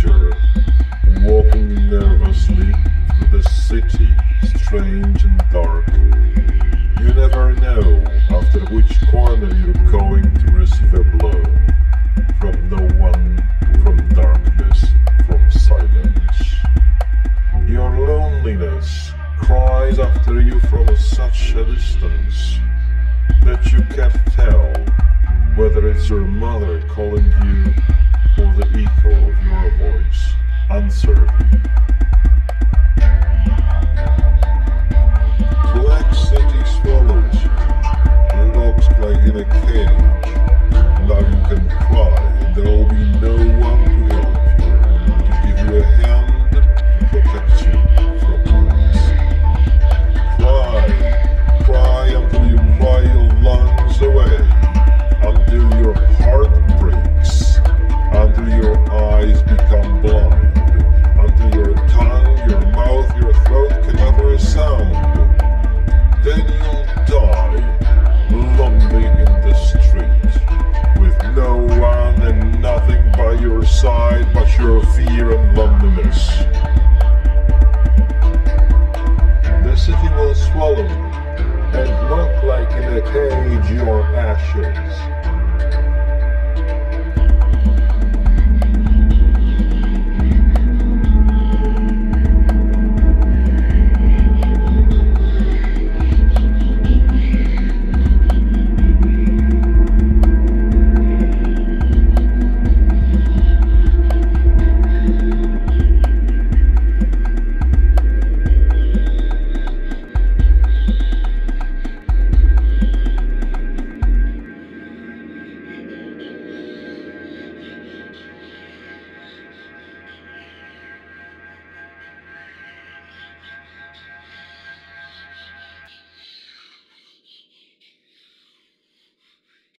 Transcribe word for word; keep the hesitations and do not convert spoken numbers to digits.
teenager walking nervously through the city, strange and dark. You never know after which corner you're going to receive a blow. From no one, from darkness, from silence. Your loneliness cries after you from such a distance that you can't tell whether it's your mother calling you or the echo of your voice. Answer me. Black city swallows you, looks like in a cage. Now you can cry, and there will be no one to help you, to give you a hand, to protect you from things. Cry, cry until you cry your lungs away, until your heart breaks, until your eyes become blind, until your tongue, your mouth, your throat can utter a sound. Then you'll die, lonely in the street, with no one and nothing by your side but your fear and loneliness. The city will swallow you and look like in a cage your ashes.